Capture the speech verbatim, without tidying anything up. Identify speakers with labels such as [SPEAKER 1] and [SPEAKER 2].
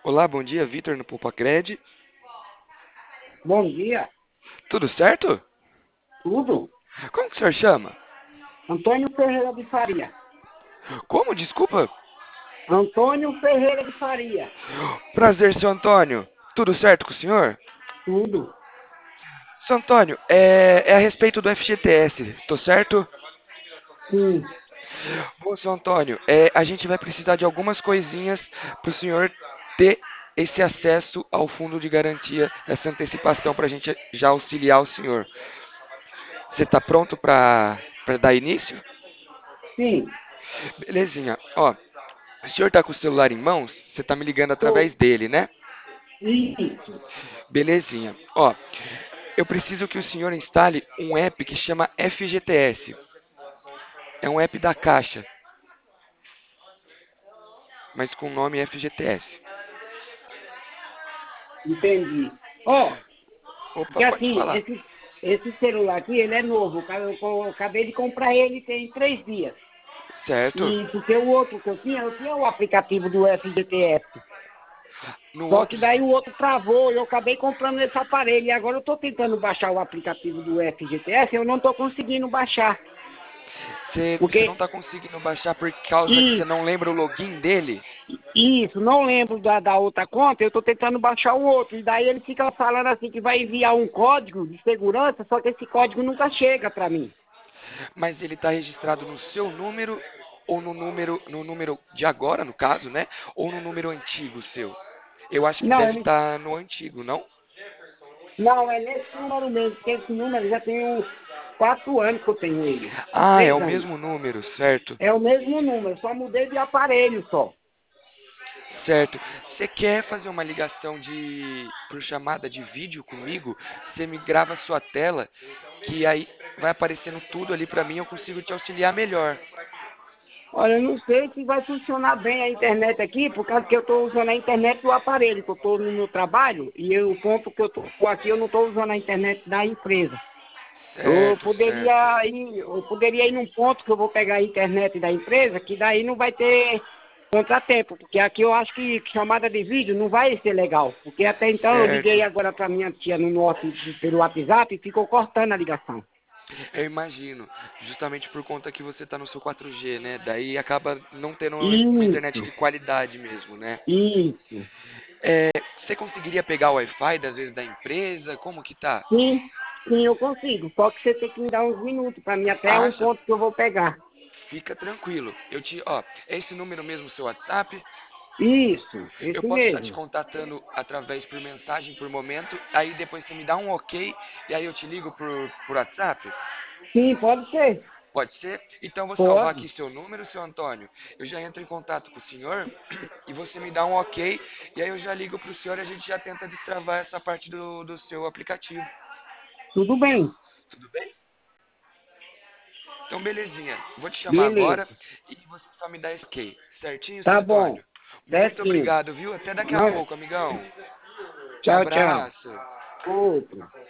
[SPEAKER 1] Olá, bom dia, Vitor no Poupacred.
[SPEAKER 2] Bom dia,
[SPEAKER 1] Tudo certo?
[SPEAKER 2] tudo.
[SPEAKER 1] Como que o senhor chama?
[SPEAKER 2] Antônio Ferreira de Faria.
[SPEAKER 1] Como? Desculpa.
[SPEAKER 2] Antônio Ferreira de Faria.
[SPEAKER 1] Prazer, seu Antônio. Tudo certo com o senhor?
[SPEAKER 2] Tudo.
[SPEAKER 1] Seu Antônio, é, é a respeito do F G T S, tô certo?
[SPEAKER 2] Sim,
[SPEAKER 1] Bom, seu Antônio, é, a gente vai precisar de algumas coisinhas para o senhor ter esse acesso ao fundo de garantia, essa antecipação para a gente já auxiliar o senhor. Você está pronto para dar início?
[SPEAKER 2] sim.
[SPEAKER 1] Belezinha. Ó, o senhor está com o celular em mãos? Você está me ligando através
[SPEAKER 2] Tô.
[SPEAKER 1] dele, né?
[SPEAKER 2] Isso.
[SPEAKER 1] Belezinha. Ó, eu preciso que o senhor instale um app que chama F G T S. É um app da Caixa, mas com o nome F G T S.
[SPEAKER 2] Entendi. Ó,
[SPEAKER 1] Opa,
[SPEAKER 2] porque
[SPEAKER 1] pode
[SPEAKER 2] assim,
[SPEAKER 1] falar.
[SPEAKER 2] esse, esse celular aqui, ele é novo. Eu, eu acabei de comprar ele tem três dias.
[SPEAKER 1] Certo.
[SPEAKER 2] E porque o outro que eu tinha, eu tinha o aplicativo do F G T S.
[SPEAKER 1] No
[SPEAKER 2] Só que
[SPEAKER 1] outro.
[SPEAKER 2] daí o outro travou e eu acabei comprando esse aparelho. E agora eu estou tentando baixar o aplicativo do F G T S e eu não estou conseguindo baixar.
[SPEAKER 1] Você, você não
[SPEAKER 2] Porque
[SPEAKER 1] está conseguindo baixar por causa que você
[SPEAKER 2] isso.
[SPEAKER 1] não lembra o login dele?
[SPEAKER 2] Isso, não lembro da, da outra conta, eu estou tentando baixar o outro. E daí ele fica falando assim que vai enviar um código de segurança, só que esse código nunca chega para mim.
[SPEAKER 1] Mas ele está registrado no seu número ou no número, no número de agora, no caso, né? Ou no número antigo seu? Eu acho que
[SPEAKER 2] Não,
[SPEAKER 1] deve
[SPEAKER 2] ele,
[SPEAKER 1] estar no antigo, não?
[SPEAKER 2] não, é nesse número mesmo, porque esse número já tem uns quatro anos que eu tenho ele.
[SPEAKER 1] Ah, é
[SPEAKER 2] Três
[SPEAKER 1] o
[SPEAKER 2] anos.
[SPEAKER 1] mesmo número, certo?
[SPEAKER 2] É o mesmo número, só mudei de aparelho só.
[SPEAKER 1] Certo. Você quer fazer uma ligação de por chamada de vídeo comigo? Você me grava a sua tela, que aí vai aparecendo tudo ali pra mim, eu consigo te auxiliar melhor.
[SPEAKER 2] Olha, eu não sei se vai funcionar bem a internet aqui, por causa que eu estou usando a internet do aparelho, que eu estou no meu trabalho, e eu, o ponto que eu estou aqui, eu não estou usando a internet da empresa. Eu
[SPEAKER 1] Certo, certo.
[SPEAKER 2] poderia ir, eu poderia ir num ponto que eu vou pegar a internet da empresa, que daí não vai ter contratempo, porque aqui eu acho que chamada de vídeo não vai ser legal, porque até então eu liguei
[SPEAKER 1] Certo.
[SPEAKER 2] agora para minha tia no norte pelo WhatsApp e ficou cortando a ligação.
[SPEAKER 1] Eu imagino, justamente por conta que você tá no seu quatro G, né? Daí acaba não tendo uma internet
[SPEAKER 2] Isso,
[SPEAKER 1] de qualidade mesmo, né?
[SPEAKER 2] isso.
[SPEAKER 1] É, você conseguiria pegar o Wi-Fi das vezes da empresa? Como que tá?
[SPEAKER 2] Sim, sim, eu consigo. Só que você tem que me dar uns minutos para mim até um
[SPEAKER 1] Acha?
[SPEAKER 2] ponto que eu vou pegar.
[SPEAKER 1] Fica tranquilo. Eu te, ó, é esse número mesmo seu WhatsApp?
[SPEAKER 2] Isso,
[SPEAKER 1] Eu
[SPEAKER 2] esse
[SPEAKER 1] posso estar te
[SPEAKER 2] mesmo.
[SPEAKER 1] contatando através por mensagem por momento, aí depois você me dá um ok e aí eu te ligo por, por WhatsApp?
[SPEAKER 2] Sim, pode ser.
[SPEAKER 1] Pode ser? Então eu vou salvar aqui
[SPEAKER 2] Pode.
[SPEAKER 1] seu número, seu Antônio. Eu já entro em contato com o senhor e você me dá um ok e aí eu já ligo para o senhor e a gente já tenta destravar essa parte do, do seu aplicativo.
[SPEAKER 2] Tudo bem.
[SPEAKER 1] Tudo bem? Então belezinha. Vou te chamar agora
[SPEAKER 2] Beleza.
[SPEAKER 1] e você só me dá esse ok. Certinho, seu
[SPEAKER 2] Tá bom.
[SPEAKER 1] Antônio? Muito
[SPEAKER 2] Certinho.
[SPEAKER 1] obrigado, viu? Até daqui a
[SPEAKER 2] Não.
[SPEAKER 1] pouco, amigão.
[SPEAKER 2] Tchau, tchau.
[SPEAKER 1] Abraço.
[SPEAKER 2] Outro.